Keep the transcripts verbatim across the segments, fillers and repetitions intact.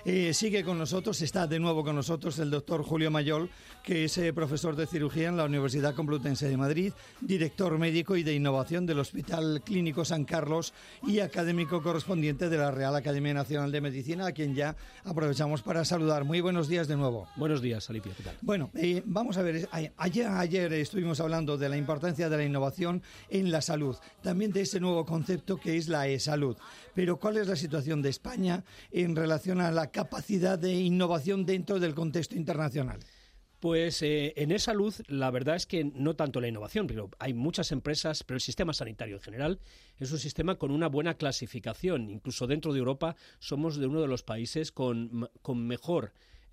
Eh, sigue con nosotros, está de nuevo con nosotros el doctor Julio Mayol, que es eh, profesor de cirugía en la Universidad Complutense de Madrid, director médico y de innovación del Hospital Clínico San Carlos y académico correspondiente de la Real Academia Nacional de Medicina, a quien ya aprovechamos para saludar. Muy buenos días de nuevo. Buenos días, Alipia, ¿qué tal? Bueno, eh, vamos a ver, ayer, ayer estuvimos hablando de la importancia de la innovación en la salud, también de ese nuevo concepto que es la e-salud. Pero ¿cuál es la situación de España en relación a la capacidad de innovación dentro del contexto internacional? Pues eh, en e-salud la verdad es que no tanto la innovación, pero hay muchas empresas, pero el sistema sanitario en general es un sistema con una buena clasificación. Incluso dentro de Europa somos de uno de los países con, con mejor,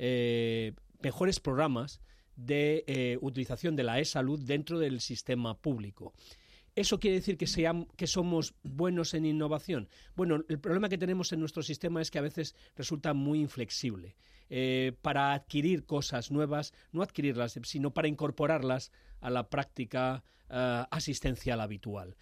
eh, mejores programas de eh, utilización de la e-salud dentro del sistema público. ¿Eso quiere decir que, seamos, que somos buenos en innovación? Bueno, el problema que tenemos en nuestro sistema es que a veces resulta muy inflexible. Eh, para adquirir cosas nuevas, no adquirirlas, sino para incorporarlas a la práctica uh, asistencial habitual.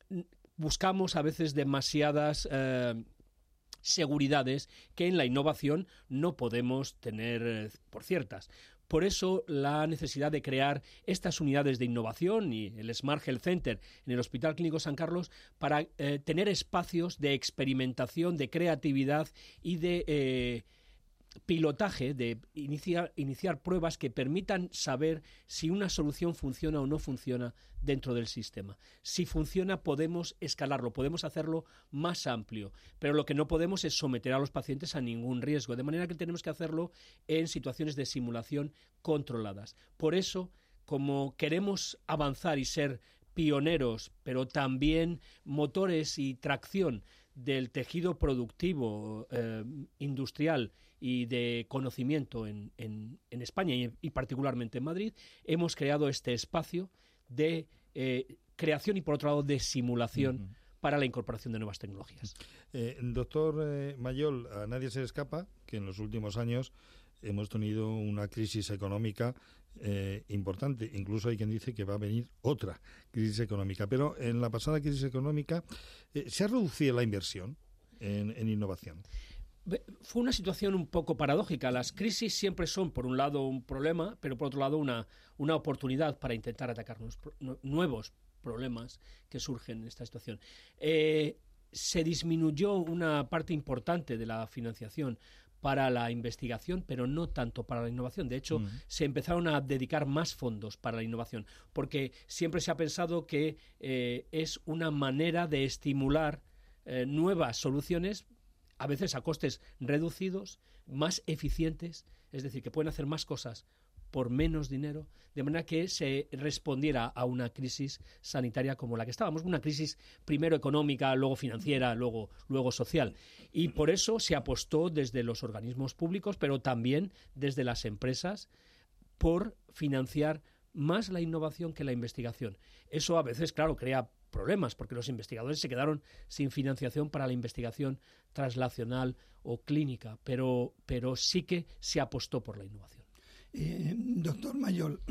Buscamos a veces demasiadas Uh, seguridades que en la innovación no podemos tener eh, por ciertas. Por eso la necesidad de crear estas unidades de innovación y el Smart Health Center en el Hospital Clínico San Carlos para eh, tener espacios de experimentación, de creatividad y de eh, pilotaje, de iniciar, iniciar pruebas que permitan saber si una solución funciona o no funciona dentro del sistema. Si funciona, podemos escalarlo, podemos hacerlo más amplio, pero lo que no podemos es someter a los pacientes a ningún riesgo, de manera que tenemos que hacerlo en situaciones de simulación controladas. Por eso, como queremos avanzar y ser pioneros, pero también motores y tracción del tejido productivo, eh, industrial y de conocimiento en, en, en España y, y particularmente en Madrid, hemos creado este espacio de eh, creación y, por otro lado, de simulación uh-huh. para la incorporación de nuevas tecnologías. Eh, doctor eh, Mayol, a nadie se le escapa que en los últimos años hemos tenido una crisis económica eh, importante. Incluso hay quien dice que va a venir otra crisis económica. Pero en la pasada crisis económica eh, ¿se ha reducido la inversión en, en innovación? Fue una situación un poco paradójica. Las crisis siempre son, por un lado, un problema, pero por otro lado, una, una oportunidad para intentar atacar nuevos problemas que surgen en esta situación. Eh, se disminuyó una parte importante de la financiación para la investigación, pero no tanto para la innovación. De hecho, mm. se empezaron a dedicar más fondos para la innovación, porque siempre se ha pensado que eh, es una manera de estimular eh, nuevas soluciones, a veces a costes reducidos, más eficientes, es decir, que pueden hacer más cosas por menos dinero, de manera que se respondiera a una crisis sanitaria como la que estábamos, una crisis primero económica, luego financiera, luego, luego social. Y por eso se apostó desde los organismos públicos, pero también desde las empresas, por financiar más la innovación que la investigación. Eso a veces, claro, crea problemas, porque los investigadores se quedaron sin financiación para la investigación translacional o clínica, pero, pero sí que se apostó por la innovación. Eh, doctor Mayol,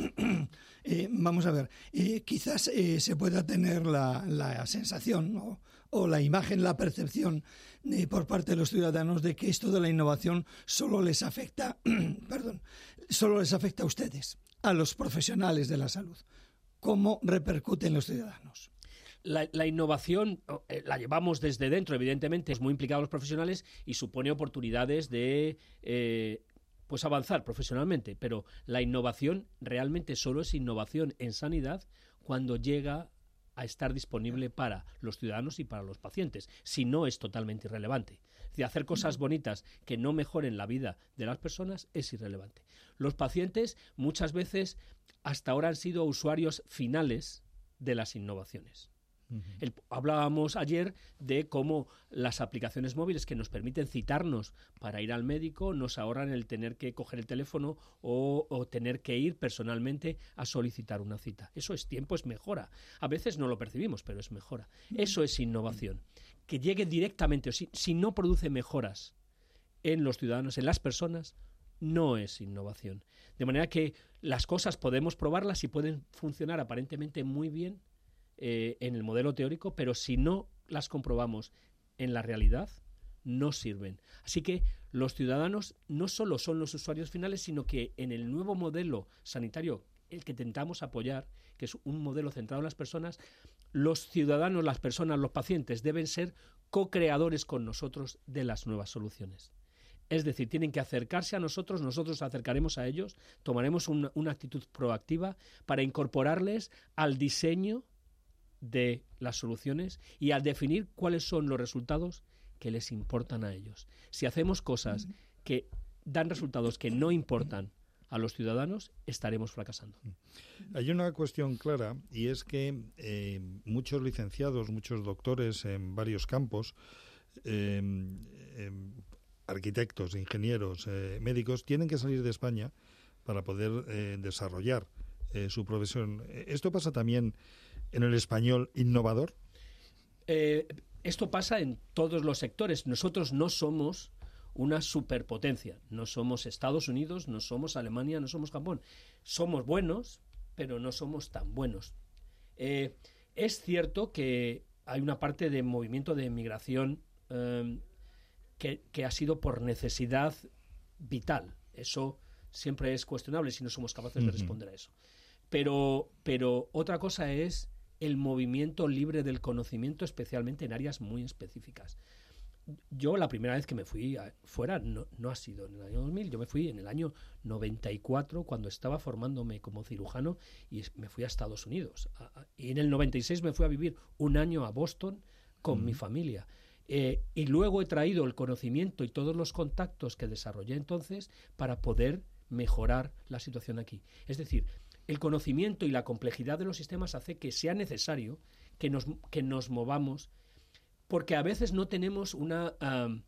eh, vamos a ver, eh, quizás eh, se pueda tener la, la sensación, ¿no?, o la imagen, la percepción eh, por parte de los ciudadanos de que esto de la innovación solo les afecta, perdón, solo les afecta a ustedes, a los profesionales de la salud. ¿Cómo repercute en los ciudadanos? La, la innovación eh, la llevamos desde dentro, evidentemente, es muy implicado a los profesionales y supone oportunidades de Eh, pues avanzar profesionalmente, pero la innovación realmente solo es innovación en sanidad cuando llega a estar disponible para los ciudadanos y para los pacientes, si no es totalmente irrelevante. Es decir, hacer cosas bonitas que no mejoren la vida de las personas es irrelevante. Los pacientes muchas veces hasta ahora han sido usuarios finales de las innovaciones. Uh-huh. El, hablábamos ayer de cómo las aplicaciones móviles que nos permiten citarnos para ir al médico nos ahorran el tener que coger el teléfono o, o tener que ir personalmente a solicitar una cita. Eso es tiempo, es mejora. A veces no lo percibimos, pero es mejora. Eso es innovación. Que llegue directamente, o si, si no produce mejoras en los ciudadanos, en las personas, no es innovación. De manera que las cosas podemos probarlas y pueden funcionar aparentemente muy bien eh, en el modelo teórico, pero si no las comprobamos en la realidad, no sirven. Así que los ciudadanos no solo son los usuarios finales, sino que en el nuevo modelo sanitario, el que intentamos apoyar, que es un modelo centrado en las personas, los ciudadanos, las personas, los pacientes deben ser co-creadores con nosotros de las nuevas soluciones. Es decir, tienen que acercarse a nosotros, nosotros acercaremos a ellos, tomaremos una, una actitud proactiva para incorporarles al diseño de las soluciones y al definir cuáles son los resultados que les importan a ellos. Si hacemos cosas que dan resultados que no importan a los ciudadanos, estaremos fracasando. Hay una cuestión clara, y es que eh, muchos licenciados, muchos doctores en varios campos, eh, eh, arquitectos, ingenieros, eh, médicos, tienen que salir de España para poder eh, desarrollar eh, su profesión. ¿Esto pasa también en el español innovador? Eh, esto pasa en todos los sectores. Nosotros no somos una superpotencia. No somos Estados Unidos, no somos Alemania, no somos Japón. Somos buenos, pero no somos tan buenos. Eh, es cierto que hay una parte de movimiento de migración eh, que, que ha sido por necesidad vital. Eso siempre es cuestionable si no somos capaces de responder a eso. Pero, pero otra cosa es el movimiento libre del conocimiento, especialmente en áreas muy específicas. Yo la primera vez que me fui a, fuera no, no ha sido en el año dos mil, yo me fui en el año noventa y cuatro cuando estaba formándome como cirujano y me fui a Estados Unidos. A, a, y en el noventa y seis me fui a vivir un año a Boston con mm. mi familia. Eh, y luego he traído el conocimiento y todos los contactos que desarrollé entonces para poder mejorar la situación aquí. Es decir, el conocimiento y la complejidad de los sistemas hace que sea necesario que nos, que nos movamos, porque a veces no tenemos una, um,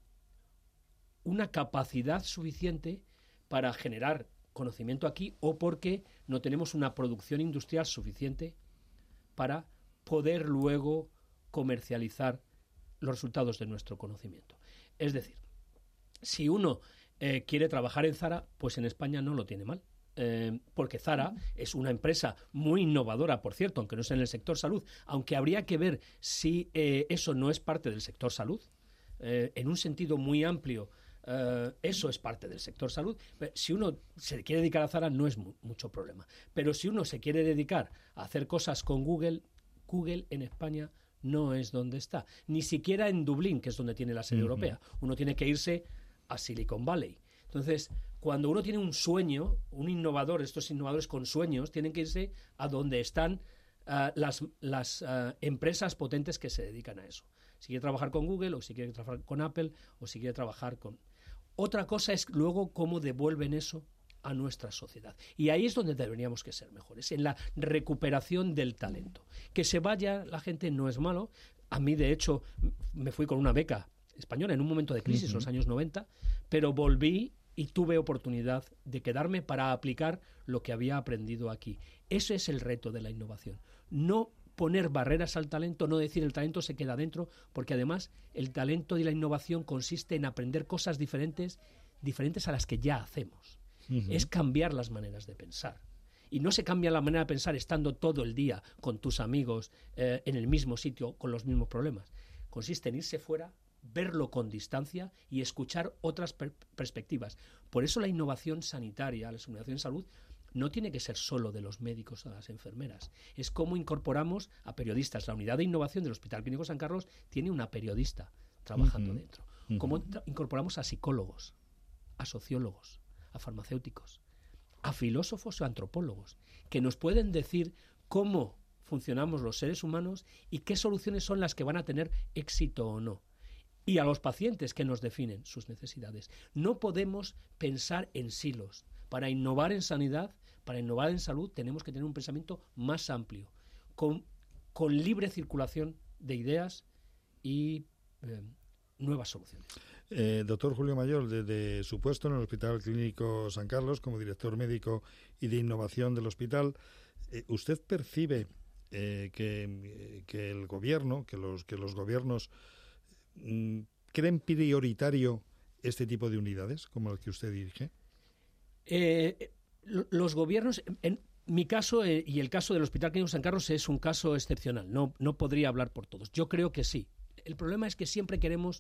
una capacidad suficiente para generar conocimiento aquí o porque no tenemos una producción industrial suficiente para poder luego comercializar los resultados de nuestro conocimiento. Es decir, si uno eh, quiere trabajar en Zara, pues en España no lo tiene mal. Eh, porque Zara es una empresa muy innovadora, por cierto, aunque no es en el sector salud, aunque habría que ver si eh, eso no es parte del sector salud. Eh, en un sentido muy amplio, eh, eso es parte del sector salud. Si uno se quiere dedicar a Zara, no es mu- mucho problema. Pero si uno se quiere dedicar a hacer cosas con Google, Google en España no es donde está. Ni siquiera en Dublín, que es donde tiene la sede uh-huh. europea. Uno tiene que irse a Silicon Valley. Entonces, cuando uno tiene un sueño, un innovador, estos innovadores con sueños, tienen que irse a donde están uh, las, las uh, empresas potentes que se dedican a eso. Si quiere trabajar con Google, o si quiere trabajar con Apple, o si quiere trabajar con... Otra cosa es luego cómo devuelven eso a nuestra sociedad. Y ahí es donde deberíamos que ser mejores, en la recuperación del talento. Que se vaya la gente no es malo. A mí, de hecho, me fui con una beca española en un momento de crisis, en uh-huh. los años noventa, pero volví y tuve oportunidad de quedarme para aplicar lo que había aprendido aquí. Ese es el reto de la innovación. No poner barreras al talento, no decir el talento se queda dentro, porque además el talento y la innovación consiste en aprender cosas diferentes, diferentes a las que ya hacemos. Uh-huh. Es cambiar las maneras de pensar. Y no se cambia la manera de pensar estando todo el día con tus amigos eh, en el mismo sitio con los mismos problemas. Consiste en irse fuera, verlo con distancia y escuchar otras per- perspectivas. Por eso la innovación sanitaria, la innovación en salud, no tiene que ser solo de los médicos o de las enfermeras. Es cómo incorporamos a periodistas. La unidad de innovación del Hospital Clínico San Carlos tiene una periodista trabajando uh-huh. dentro. Uh-huh. Cómo tra- incorporamos a psicólogos, a sociólogos, a farmacéuticos, a filósofos o antropólogos, que nos pueden decir cómo funcionamos los seres humanos y qué soluciones son las que van a tener éxito o no. Y a los pacientes que nos definen sus necesidades. No podemos pensar en silos. Para innovar en sanidad, para innovar en salud, tenemos que tener un pensamiento más amplio, con, con libre circulación de ideas y eh, nuevas soluciones. Eh, doctor Julio Mayol, desde su puesto en el Hospital Clínico San Carlos, como director médico y de innovación del hospital, eh, ¿usted percibe eh, que, que el gobierno, que los, que los gobiernos creen prioritario este tipo de unidades como el que usted dirige? Eh, los gobiernos, en mi caso eh, y el caso del Hospital Clínico San Carlos es un caso excepcional, no, no podría hablar por todos. Yo creo que sí. El problema es que siempre queremos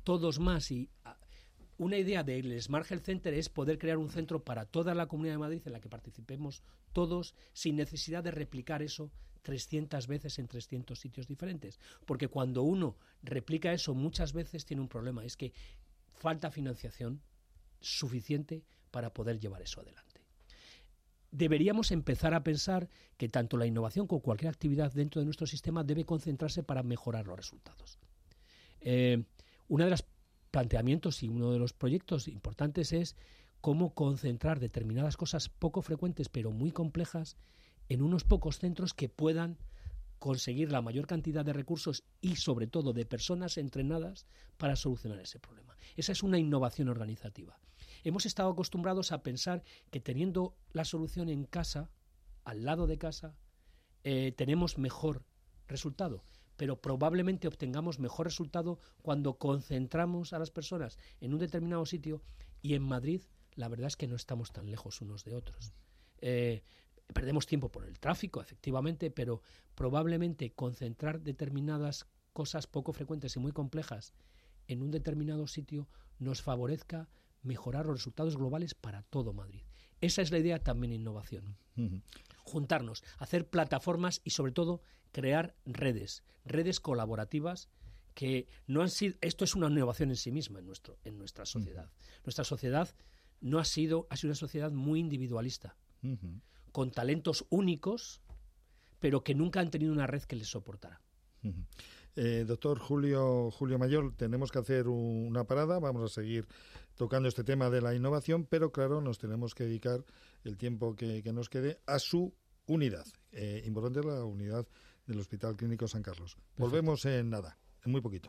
todos más. Y una idea del Smart Health Center es poder crear un centro para toda la Comunidad de Madrid en la que participemos todos sin necesidad de replicar eso trescientas veces en trescientos sitios diferentes. Porque cuando uno replica eso muchas veces tiene un problema, es que falta financiación suficiente para poder llevar eso adelante. Deberíamos empezar a pensar que tanto la innovación como cualquier actividad dentro de nuestro sistema debe concentrarse para mejorar los resultados. Eh, uno de los planteamientos y uno de los proyectos importantes es cómo concentrar determinadas cosas poco frecuentes pero muy complejas en unos pocos centros que puedan conseguir la mayor cantidad de recursos y sobre todo de personas entrenadas para solucionar ese problema. Esa es una innovación organizativa. Hemos estado acostumbrados a pensar que teniendo la solución en casa, al lado de casa, eh, tenemos mejor resultado, pero probablemente obtengamos mejor resultado cuando concentramos a las personas en un determinado sitio, y en Madrid la verdad es que no estamos tan lejos unos de otros. Eh, perdemos tiempo por el tráfico, efectivamente, pero probablemente concentrar determinadas cosas poco frecuentes y muy complejas en un determinado sitio nos favorezca mejorar los resultados globales para todo Madrid. Esa es la idea también de innovación. Uh-huh. Juntarnos, hacer plataformas y sobre todo crear redes, redes colaborativas que no han sido... Esto es una innovación en sí misma en, nuestro, en nuestra sociedad. Uh-huh. Nuestra sociedad no ha sido, ha sido una sociedad muy individualista, uh-huh. con talentos únicos, pero que nunca han tenido una red que les soportara. Uh-huh. Eh, doctor Julio, Julio Mayol, tenemos que hacer una parada, vamos a seguir tocando este tema de la innovación, pero claro, nos tenemos que dedicar el tiempo que, que nos quede a su unidad. Eh, importante la unidad del Hospital Clínico San Carlos. Perfecto. Volvemos en nada, en muy poquito.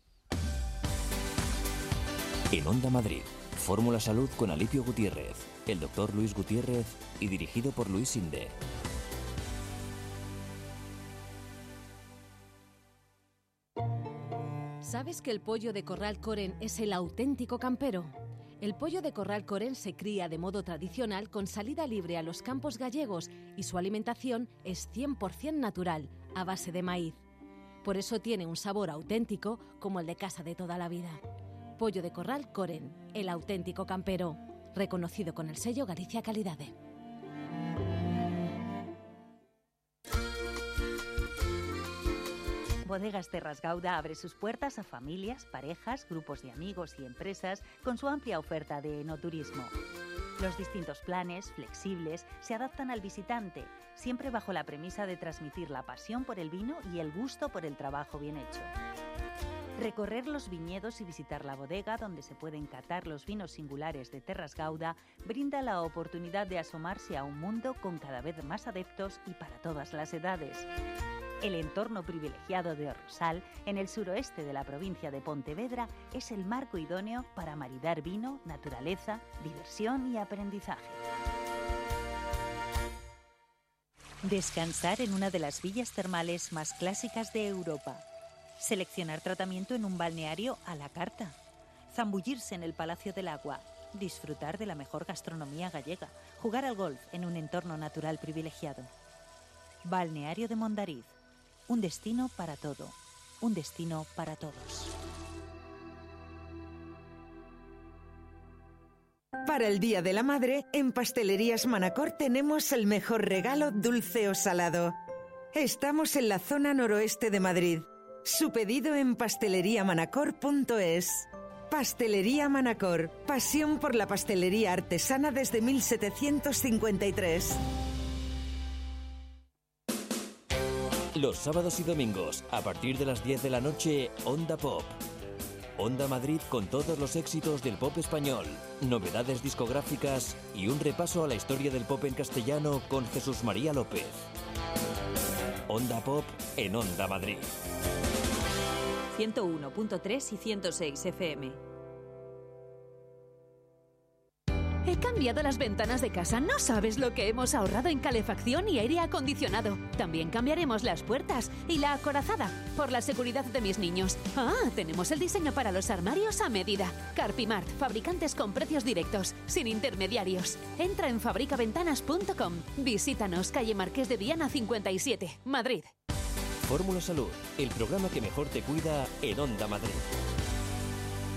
En Onda Madrid, Fórmula Salud con Alipio Gutiérrez, el doctor Luis Gutiérrez y dirigido por Luis Inde. ¿Sabes que el pollo de Corral Coren es el auténtico campero? El pollo de Corral Coren se cría de modo tradicional con salida libre a los campos gallegos y su alimentación es cien por ciento natural, a base de maíz. Por eso tiene un sabor auténtico como el de casa de toda la vida. Pollo de Corral Coren, el auténtico campero, reconocido con el sello Galicia Calidade. Bodegas Terras Gauda abre sus puertas a familias, parejas, grupos de amigos y empresas con su amplia oferta de enoturismo. Los distintos planes, flexibles, se adaptan al visitante, siempre bajo la premisa de transmitir la pasión por el vino y el gusto por el trabajo bien hecho. Recorrer los viñedos y visitar la bodega donde se pueden catar los vinos singulares de Terras Gauda brinda la oportunidad de asomarse a un mundo con cada vez más adeptos y para todas las edades. El entorno privilegiado de Rosal, en el suroeste de la provincia de Pontevedra, es el marco idóneo para maridar vino, naturaleza, diversión y aprendizaje. Descansar en una de las villas termales más clásicas de Europa. Seleccionar tratamiento en un balneario a la carta. Zambullirse en el Palacio del Agua. Disfrutar de la mejor gastronomía gallega. Jugar al golf en un entorno natural privilegiado. Balneario de Mondariz. Un destino para todo. Un destino para todos. Para el Día de la Madre, en Pastelerías Manacor tenemos el mejor regalo dulce o salado. Estamos en la zona noroeste de Madrid. Su pedido en pastelería manacor punto es. Pastelería Manacor. Pasión por la pastelería artesana desde mil setecientos cincuenta y tres. Los sábados y domingos, a partir de las diez de la noche, Onda Pop. Onda Madrid con todos los éxitos del pop español, novedades discográficas y un repaso a la historia del pop en castellano con Jesús María López. Onda Pop en Onda Madrid. ciento uno punto tres y ciento seis F M. He cambiado las ventanas de casa. No sabes lo que hemos ahorrado en calefacción y aire acondicionado. También cambiaremos las puertas y la acorazada por la seguridad de mis niños. Ah, tenemos el diseño para los armarios a medida. Carpimart, fabricantes con precios directos, sin intermediarios. Entra en fabrica ventanas punto com. Visítanos, calle Marqués de Viana cincuenta y siete, Madrid. Fórmula Salud, el programa que mejor te cuida en Onda Madrid.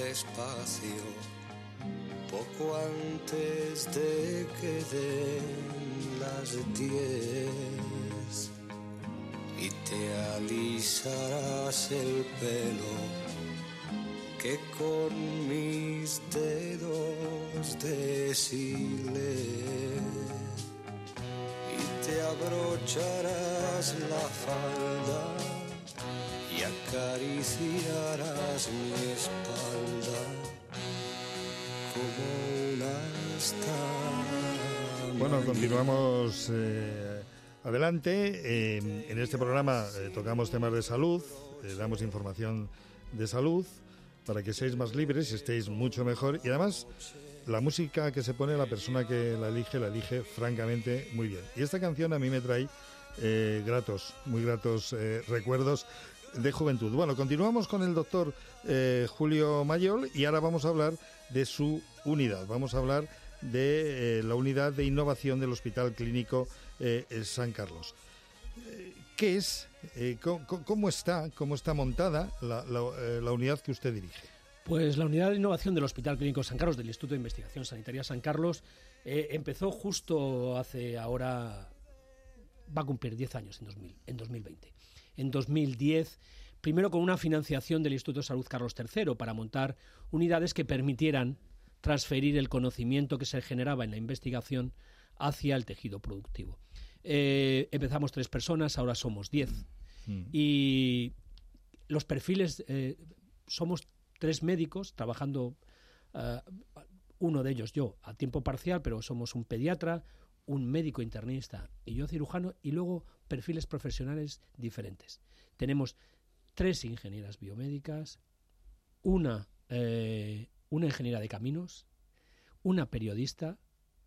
despacio, poco antes de que den las diez, y te alisarás el pelo que con mis dedos deshilé, y te abrocharás la falda y acariciarás mi espalda como una estampa. Bueno, continuamos eh, adelante. Eh, en este programa eh, tocamos temas de salud, eh, damos información de salud para que seáis más libres y estéis mucho mejor. Y además, la música que se pone, la persona que la elige, la elige francamente muy bien. Y esta canción a mí me trae eh, gratos, muy gratos eh, recuerdos de juventud. Bueno, continuamos con el doctor eh, Julio Mayol y ahora vamos a hablar de su unidad. Vamos a hablar de eh, la unidad de innovación del Hospital Clínico eh, San Carlos. Eh, ¿Qué es? Eh, ¿cómo, ¿Cómo está? ¿Cómo está montada la, la, eh, la unidad que usted dirige? Pues la unidad de innovación del Hospital Clínico San Carlos, del Instituto de Investigación Sanitaria San Carlos, eh, empezó justo hace ahora, va a cumplir diez años en, dos mil, en dos mil veinte. En dos mil diez, primero con una financiación del Instituto de Salud Carlos tercero para montar unidades que permitieran transferir el conocimiento que se generaba en la investigación hacia el tejido productivo. Eh, empezamos tres personas, ahora somos diez. Mm. Y los perfiles, eh, somos tres médicos trabajando, uh, uno de ellos yo a tiempo parcial, pero somos un pediatra, un médico internista y yo cirujano, y luego perfiles profesionales diferentes. Tenemos tres ingenieras biomédicas, una, eh, una ingeniera de caminos, una periodista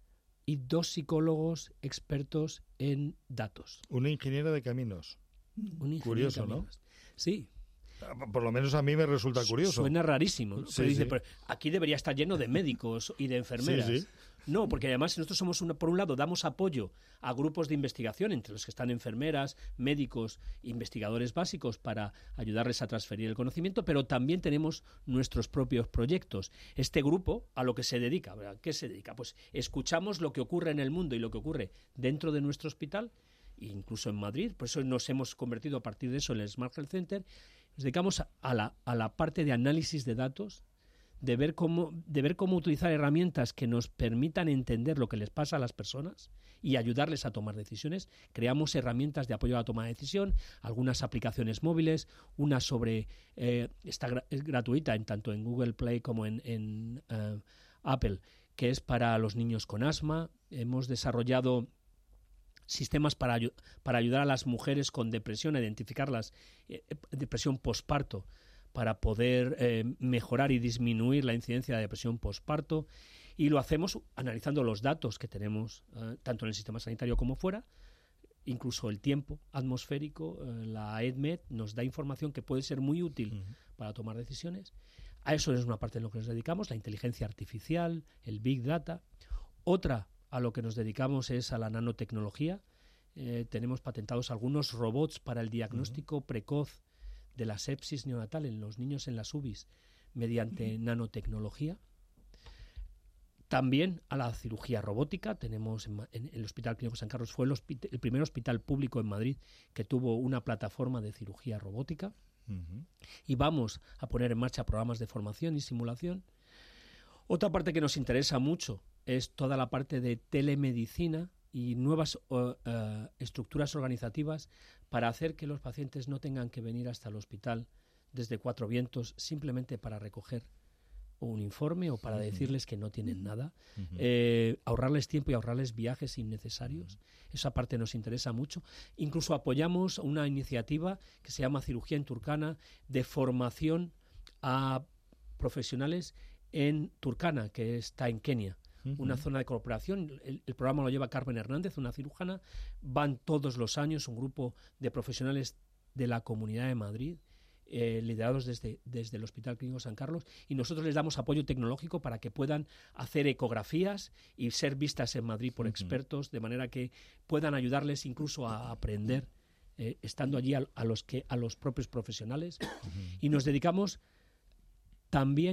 y dos psicólogos expertos en datos. Una ingeniera de caminos. Un Curioso, de caminos. ¿no? Sí. Por lo menos a mí me resulta curioso. Suena rarísimo, ¿no? Sí, Pero dice, sí. pero aquí debería estar lleno de médicos y de enfermeras. Sí, sí. No, porque además nosotros somos, una, por un lado, damos apoyo a grupos de investigación, entre los que están enfermeras, médicos, investigadores básicos, para ayudarles a transferir el conocimiento, pero también tenemos nuestros propios proyectos. Este grupo, ¿a lo que se dedica? ¿A qué se dedica? Pues escuchamos lo que ocurre en el mundo y lo que ocurre dentro de nuestro hospital, incluso en Madrid, por eso nos hemos convertido a partir de eso en el Smart Health Center. Nos dedicamos a, a, la, a la parte de análisis de datos, de ver cómo de ver cómo utilizar herramientas que nos permitan entender lo que les pasa a las personas y ayudarles a tomar decisiones. Creamos herramientas de apoyo a la toma de decisión, algunas aplicaciones móviles, una sobre eh, está gra- es gratuita en tanto en Google Play como en, en uh, Apple, que es para los niños con asma. Hemos desarrollado sistemas para, para ayudar a las mujeres con depresión a identificarlas, eh, depresión posparto, para poder eh, mejorar y disminuir la incidencia de depresión posparto, y lo hacemos analizando los datos que tenemos eh, tanto en el sistema sanitario como fuera, incluso el tiempo atmosférico. Eh, la EDMED nos da información que puede ser muy útil uh-huh. para tomar decisiones. A eso es una parte en lo que nos dedicamos, la inteligencia artificial, el Big Data. Otra a lo que nos dedicamos es a la nanotecnología. Eh, tenemos patentados algunos robots para el diagnóstico uh-huh. precoz de la sepsis neonatal en los niños en las U B Is mediante uh-huh. nanotecnología. También a la cirugía robótica. Tenemos en, en el Hospital Clínico San Carlos, fue el, hospital, el primer hospital público en Madrid que tuvo una plataforma de cirugía robótica. Uh-huh. Y vamos a poner en marcha programas de formación y simulación. Otra parte que nos interesa mucho es toda la parte de telemedicina y nuevas uh, uh, estructuras organizativas para hacer que los pacientes no tengan que venir hasta el hospital desde Cuatro Vientos simplemente para recoger un informe o para uh-huh. decirles que no tienen nada, uh-huh. eh, ahorrarles tiempo y ahorrarles viajes innecesarios. Uh-huh. Esa parte nos interesa mucho. Incluso apoyamos una iniciativa que se llama Cirugía en Turkana, de formación a profesionales en Turkana, que está en Kenia. Uh-huh. Una zona de cooperación. El, el programa lo lleva Carmen Hernández, una cirujana. Van todos los años un grupo de profesionales de la Comunidad de Madrid, eh, liderados desde, desde el Hospital Clínico San Carlos, y nosotros les damos apoyo tecnológico para que puedan hacer ecografías y ser vistas en Madrid por uh-huh. expertos, de manera que puedan ayudarles incluso a aprender, eh, estando allí a, a, los que, a los propios profesionales. Uh-huh. Y nos dedicamos también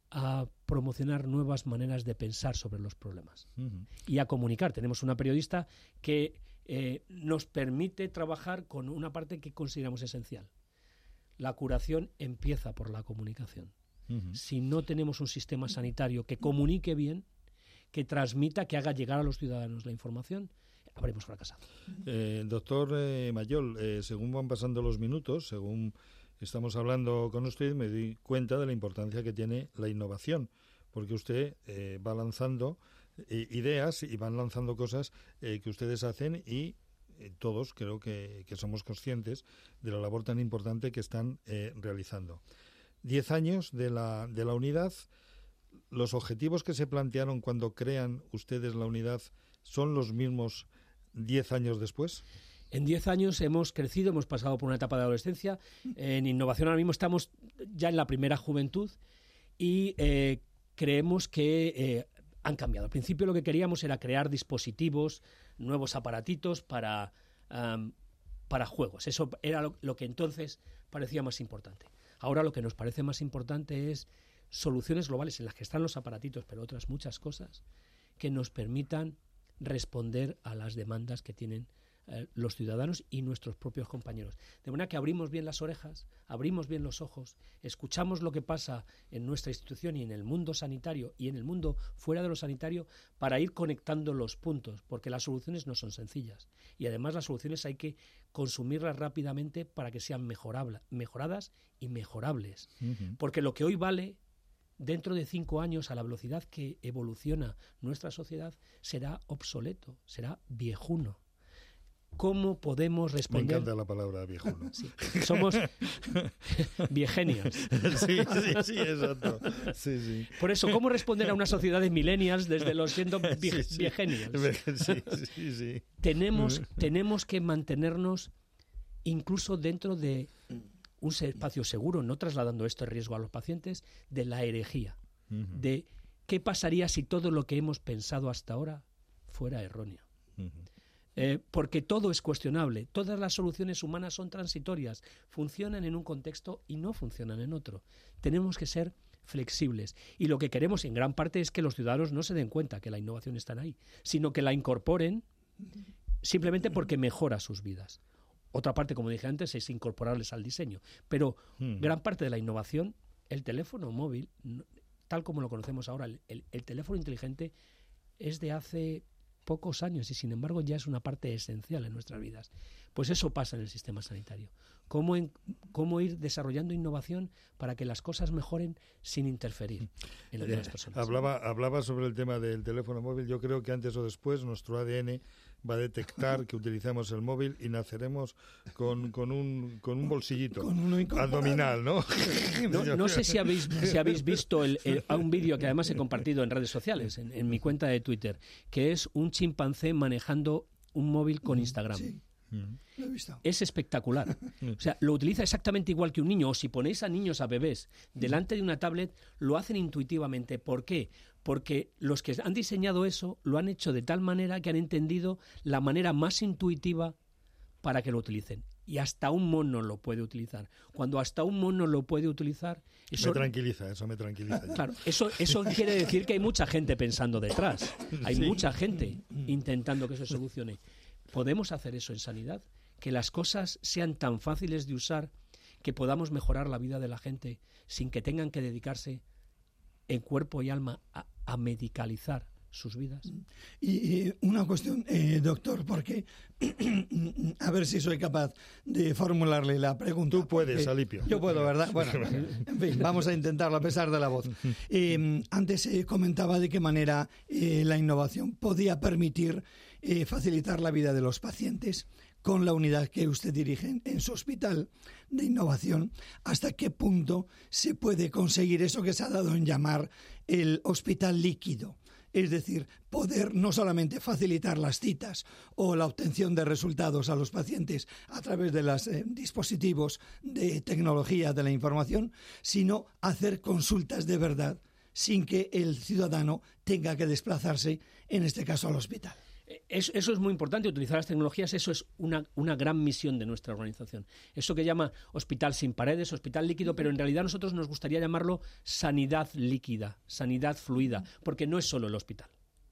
a promocionar nuevas maneras de pensar sobre los problemas uh-huh. y a comunicar. Tenemos una periodista que eh, nos permite trabajar con una parte que consideramos esencial. La curación empieza por la comunicación. Uh-huh. Si no tenemos un sistema sanitario que comunique bien, que transmita, que haga llegar a los ciudadanos la información, habremos fracasado. Eh, doctor eh, Mayol, eh, según van pasando los minutos, según estamos hablando con usted, me di cuenta de la importancia que tiene la innovación, porque usted eh, va lanzando eh, ideas y van lanzando cosas eh, que ustedes hacen y eh, todos creo que, que somos conscientes de la labor tan importante que están eh, realizando. Diez años de la, de la unidad. ¿Los objetivos que se plantearon cuando crean ustedes la unidad son los mismos diez años después? En diez años hemos crecido, hemos pasado por una etapa de adolescencia. En innovación ahora mismo estamos ya en la primera juventud y eh, creemos que eh, han cambiado. Al principio lo que queríamos era crear dispositivos, nuevos aparatitos para, um, para juegos. Eso era lo, lo que entonces parecía más importante. Ahora lo que nos parece más importante es soluciones globales en las que están los aparatitos, pero otras muchas cosas que nos permitan responder a las demandas que tienen eh, los ciudadanos y nuestros propios compañeros. De manera que abrimos bien las orejas, abrimos bien los ojos, escuchamos lo que pasa en nuestra institución y en el mundo sanitario y en el mundo fuera de lo sanitario para ir conectando los puntos, porque las soluciones no son sencillas. Y además las soluciones hay que consumirlas rápidamente para que sean mejorable, mejoradas y mejorables. Uh-huh. Porque lo que hoy vale, dentro de cinco años, a la velocidad que evoluciona nuestra sociedad, será obsoleto, será viejuno. ¿Cómo podemos responder? Me encanta la palabra viejuno. Sí, somos viegenials. Sí, sí, sí, exacto. Sí, sí. Por eso, ¿cómo responder a una sociedad de millennials desde los siendo vie- sí, sí. viegenials? Sí, sí, sí. Tenemos, tenemos que mantenernos incluso dentro de un espacio seguro, no trasladando este riesgo a los pacientes, de la herejía, uh-huh. de qué pasaría si todo lo que hemos pensado hasta ahora fuera erróneo. Uh-huh. Eh, porque todo es cuestionable, todas las soluciones humanas son transitorias, funcionan en un contexto y no funcionan en otro. Tenemos que ser flexibles y lo que queremos en gran parte es que los ciudadanos no se den cuenta que la innovación está ahí, sino que la incorporen simplemente porque mejora sus vidas. Otra parte, como dije antes, es incorporarles al diseño, pero hmm. gran parte de la innovación, el teléfono móvil, tal como lo conocemos ahora, el, el, el teléfono inteligente es de hace pocos años y sin embargo ya es una parte esencial en nuestras vidas. Pues eso pasa en el sistema sanitario. ¿Cómo, en, cómo ir desarrollando innovación para que las cosas mejoren sin interferir en la vida de las personas? Hablaba, hablaba sobre el tema del teléfono móvil. Yo creo que antes o después nuestro A D N va a detectar que utilizamos el móvil y naceremos con, con, un, con un bolsillito con uno abdominal, ¿no? No, no sé si habéis, si habéis visto el, el, un vídeo que además he compartido en redes sociales, en, en mi cuenta de Twitter, que es un chimpancé manejando un móvil con Instagram. Sí. Lo he visto. Es espectacular. O sea, lo utiliza exactamente igual que un niño. O si ponéis a niños, a bebés, delante de una tablet, lo hacen intuitivamente. ¿Por qué? Porque los que han diseñado eso lo han hecho de tal manera que han entendido la manera más intuitiva para que lo utilicen. Y hasta un mono lo puede utilizar. Cuando hasta un mono lo puede utilizar... Eso... Me tranquiliza, eso me tranquiliza. Claro, eso, eso quiere decir que hay mucha gente pensando detrás. Hay sí. mucha gente intentando que se solucione. ¿Podemos hacer eso en sanidad? Que las cosas sean tan fáciles de usar que podamos mejorar la vida de la gente sin que tengan que dedicarse en cuerpo y alma a, a medicalizar sus vidas. Y, y una cuestión, eh, doctor, porque a ver si soy capaz de formularle la pregunta. Tú puedes, Alipio. Yo puedo, ¿verdad? Bueno, en fin, vamos a intentarlo a pesar de la voz. Eh, antes eh, comentaba de qué manera eh, la innovación podía permitir eh, facilitar la vida de los pacientes con la unidad que usted dirige en su hospital de innovación. ¿Hasta qué punto se puede conseguir eso que se ha dado en llamar el hospital líquido? Es decir, poder no solamente facilitar las citas o la obtención de resultados a los pacientes a través de los eh, dispositivos de tecnología de la información, sino hacer consultas de verdad sin que el ciudadano tenga que desplazarse, en este caso, al hospital. Eso, eso es muy importante, utilizar las tecnologías, eso es una, una gran misión de nuestra organización. Eso que llama hospital sin paredes, hospital líquido, pero en realidad a nosotros nos gustaría llamarlo sanidad líquida, sanidad fluida, porque no es solo el hospital.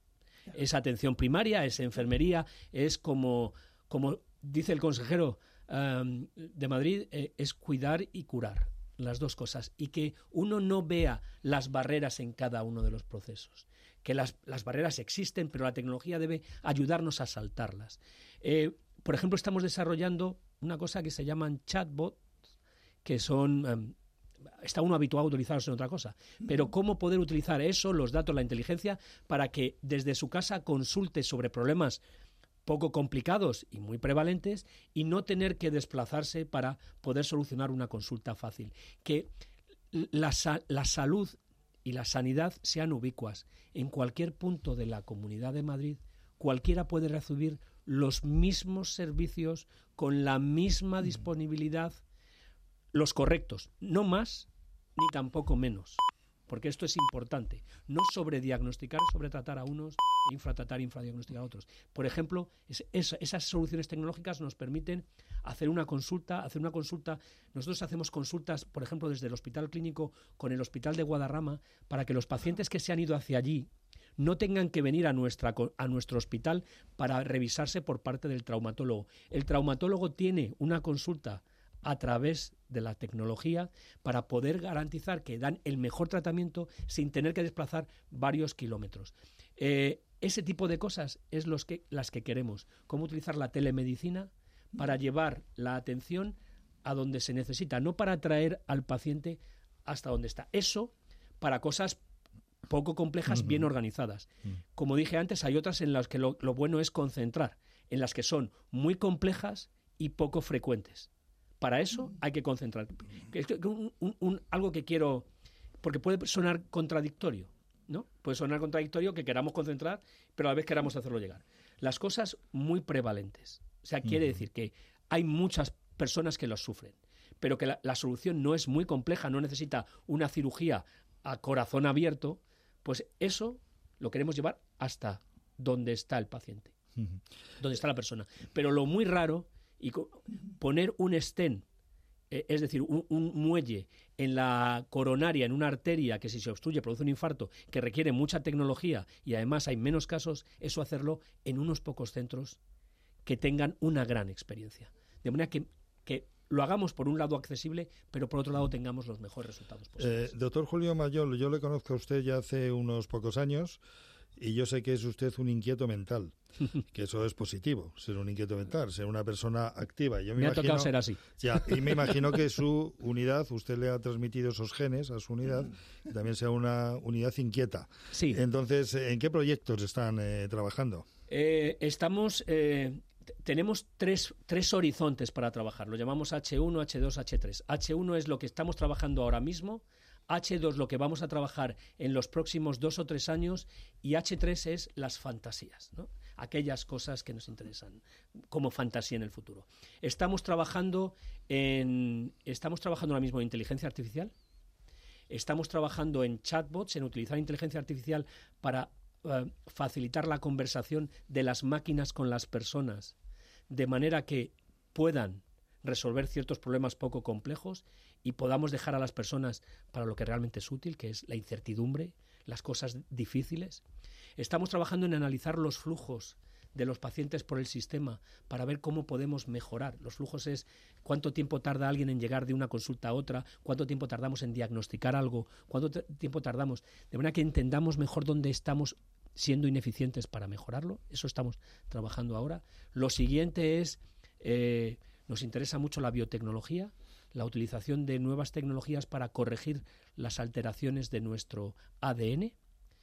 Es atención primaria, es enfermería, es como, como dice el consejero um, de Madrid, eh, es cuidar y curar, las dos cosas, y que uno no vea las barreras en cada uno de los procesos. Que las, las barreras existen, pero la tecnología debe ayudarnos a saltarlas. Eh, por ejemplo, estamos desarrollando una cosa que se llaman chatbots, que son... Um, está uno habituado a utilizarlos en otra cosa, pero cómo poder utilizar eso, los datos, la inteligencia, para que desde su casa consulte sobre problemas poco complicados y muy prevalentes y no tener que desplazarse para poder solucionar una consulta fácil. Que la, la salud y la sanidad sean ubicuas. En cualquier punto de la Comunidad de Madrid, cualquiera puede recibir los mismos servicios con la misma disponibilidad, los correctos, no más ni tampoco menos, porque esto es importante. No sobrediagnosticar, sobretratar a unos, infratratar, infradiagnosticar a otros. Por ejemplo, es, es, esas soluciones tecnológicas nos permiten hacer una consulta, hacer una consulta. Nosotros hacemos consultas, por ejemplo, desde el Hospital Clínico con el Hospital de Guadarrama, para que los pacientes que se han ido hacia allí no tengan que venir a, nuestra, a nuestro hospital para revisarse por parte del traumatólogo. El traumatólogo tiene una consulta a través de la tecnología para poder garantizar que dan el mejor tratamiento sin tener que desplazar varios kilómetros. Eh, ese tipo de cosas es los que, las que queremos. Cómo utilizar la telemedicina para llevar la atención a donde se necesita, no para traer al paciente hasta donde está. Eso para cosas poco complejas, uh-huh. bien organizadas. Uh-huh. Como dije antes, hay otras en las que lo, lo bueno es concentrar, en las que son muy complejas y poco frecuentes. Para eso hay que concentrar. Un, un, un, algo que quiero... Porque puede sonar contradictorio, ¿no? Puede sonar contradictorio que queramos concentrar, pero a la vez queramos hacerlo llegar. Las cosas muy prevalentes. O sea, quiere uh-huh. decir que hay muchas personas que las sufren, pero que la, la solución no es muy compleja, no necesita una cirugía a corazón abierto, pues eso lo queremos llevar hasta donde está el paciente, uh-huh. donde está la persona. Pero lo muy raro... Y poner un stent, eh, es decir, un, un muelle en la coronaria, en una arteria que si se obstruye produce un infarto, que requiere mucha tecnología y además hay menos casos, eso hacerlo en unos pocos centros que tengan una gran experiencia. De manera que, que lo hagamos por un lado accesible, pero por otro lado tengamos los mejores resultados posibles. Eh, doctor Julio Mayol, yo le conozco a usted ya hace unos pocos años y yo sé que es usted un inquieto mental. Que eso es positivo, ser un inquieto mental, ser una persona activa. Yo me, me imagino, ha tocado ser así. Ya, y me imagino que su unidad, usted le ha transmitido esos genes a su unidad, también sea una unidad inquieta. Sí. Entonces, ¿en qué proyectos están eh, trabajando? Eh, estamos... Eh... Tenemos tres, tres horizontes para trabajar. Lo llamamos hache uno, hache dos, hache tres. hache uno es lo que estamos trabajando ahora mismo, hache dos lo que vamos a trabajar en los próximos dos o tres años y hache tres es las fantasías, ¿no? Aquellas cosas que nos interesan como fantasía en el futuro. Estamos trabajando en, estamos trabajando ahora mismo en inteligencia artificial, estamos trabajando en chatbots, en utilizar inteligencia artificial para Uh, facilitar la conversación de las máquinas con las personas, de manera que puedan resolver ciertos problemas poco complejos y podamos dejar a las personas para lo que realmente es útil, que es la incertidumbre, las cosas difíciles. Estamos trabajando en analizar los flujos de los pacientes por el sistema para ver cómo podemos mejorar. Los flujos es cuánto tiempo tarda alguien en llegar de una consulta a otra, cuánto tiempo tardamos en diagnosticar algo, cuánto t- tiempo tardamos, de manera que entendamos mejor dónde estamos siendo ineficientes para mejorarlo. Eso estamos trabajando ahora. Lo siguiente es, eh, nos interesa mucho la biotecnología, la utilización de nuevas tecnologías para corregir las alteraciones de nuestro A D N.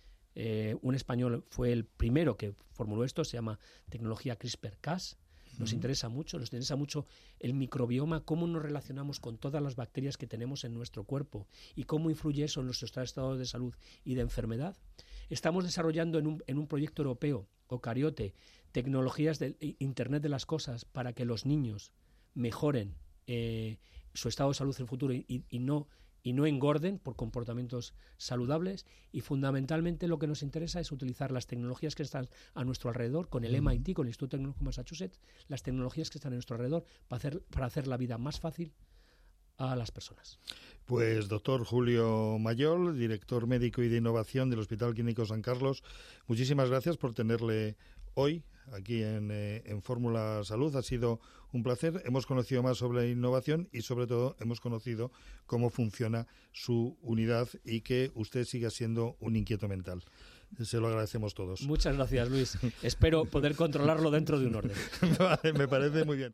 Eh, un español fue el primero que formuló esto, se llama tecnología CRISPR-Cas. Nos uh-huh. interesa mucho, nos interesa mucho el microbioma, cómo nos relacionamos con todas las bacterias que tenemos en nuestro cuerpo y cómo influye eso en nuestro estado de salud y de enfermedad. Estamos desarrollando en un, en un proyecto europeo, Ocariote, tecnologías de Internet de las cosas para que los niños mejoren eh, su estado de salud en el futuro y, y no y no engorden por comportamientos saludables, y fundamentalmente lo que nos interesa es utilizar las tecnologías que están a nuestro alrededor, con el M I T, con el Instituto Tecnológico de Massachusetts, las tecnologías que están a nuestro alrededor para hacer, para hacer la vida más fácil a las personas. Pues doctor Julio Mayol, director médico y de innovación del Hospital Clínico San Carlos, muchísimas gracias por tenerle hoy aquí en, eh, en Fórmula Salud. Ha sido un placer. Hemos conocido más sobre la innovación y sobre todo hemos conocido cómo funciona su unidad y que usted siga siendo un inquieto mental. Se lo agradecemos todos. Muchas gracias, Luis. Espero poder controlarlo dentro de un orden. Vale, me parece muy bien.